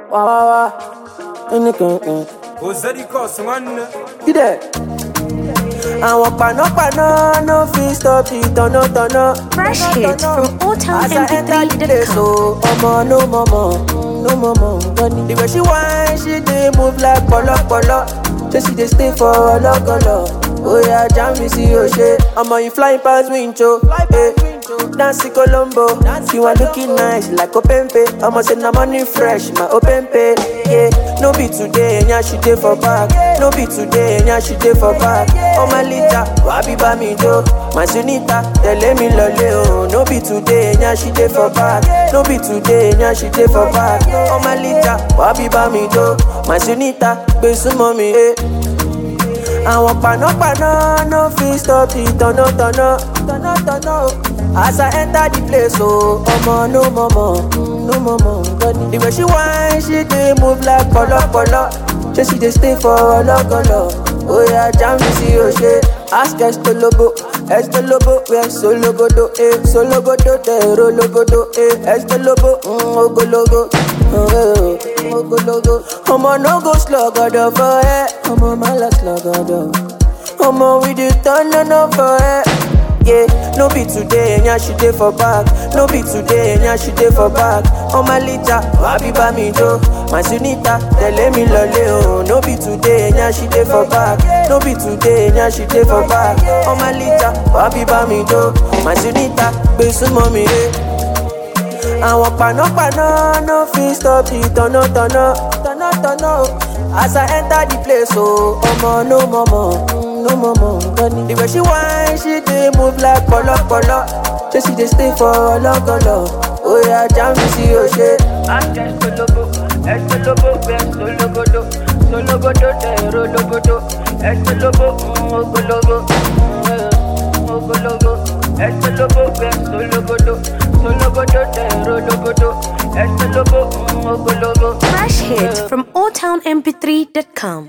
Wawawa, anything. You there? I want pano, no fee stop it, tono. Fresh hit from alltimemp3.com. No mama. The way she whine, she dey move like polo. So she dey stay for color. Oh yeah, jam me see your shit. You flying past window. Dancing Colombo. You are looking nice like Openpe. Say na money fresh, my Openpe. Yeah, no be today, nya she dey for back. No be today, nya she dey for back. Oh my lita, wabi ba mi do. My sunita, tell me lole oh. No be today, nya she dey for back. No be today, nya she dey for back. Oh my lita, wabi ba mi do. My sunita, be some mommy eh. I want pano, no fee stop it, tono. As I enter the place, no mama. The way she whine, she dey move like polo. So she dey stay for color. Oh yeah, jam me see your shit. Ask Estolobo, where solo godo, te rolo godo, Estolobo, ogologo. No go slug out for it. Mala slug out. We do turn on for it. Yeah, no be today, nya she dey for back. No be today, nya she dey for back. Oh my lita, wabi ba mi do. My sunita, tell me lole oh. No be today, nya she dey for back. No be today, nya she dey for back. Oh my lita, wabi ba mi do. My sunita, be some mommy eh. I want pano, no fee stop it, tono. As I enter the place, no mama. The way she whine, she dey move like polo. So she dey stay for color. Oh yeah, jam me see your shit. Ask Estolobo, where solo godo, te rolo godo, Estolobo, ogologo. Estolobo, where solo godo, te rolo godo, Estolobo, ogologo. Fresh hit from alltimemp3.com.